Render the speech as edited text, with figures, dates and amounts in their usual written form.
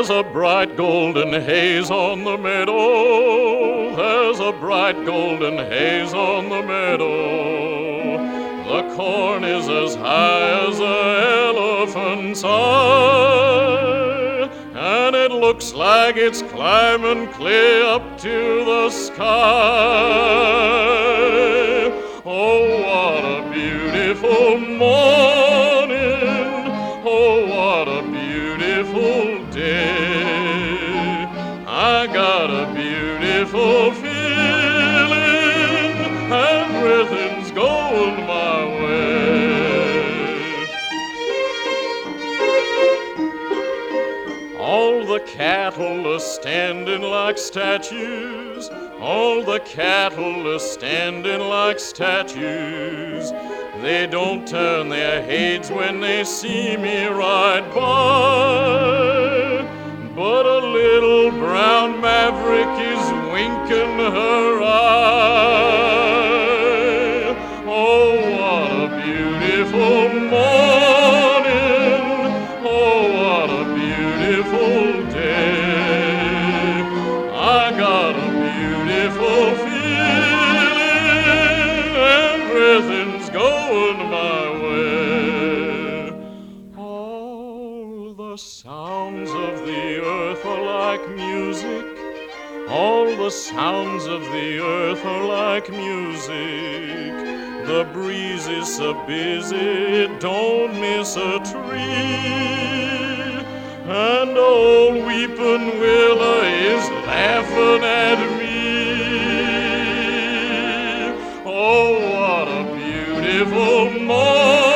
There's a bright golden haze on the meadow. There's a bright golden haze on the meadow. The corn is as high as an elephant's eye, and it looks like it's climbing clear up to the sky. Oh, what a beautiful morning. Oh, what a beautiful day. I got a beautiful feeling, everything's going my way. All the cattle are standing like statues. All the cattle are standing like statues. They don't turn their heads when they see me ride by. But a little brown maverick is winking her eye. Oh, what a beautiful morning. Oh, what a beautiful day. I got a beautiful feeling, everything's going my way. All the sounds of the earth are like music. All the sounds of the earth are like music. The breeze is so busy, it don't miss a tree. And old weeping willow is laughing at me. Oh, what a beautiful morning.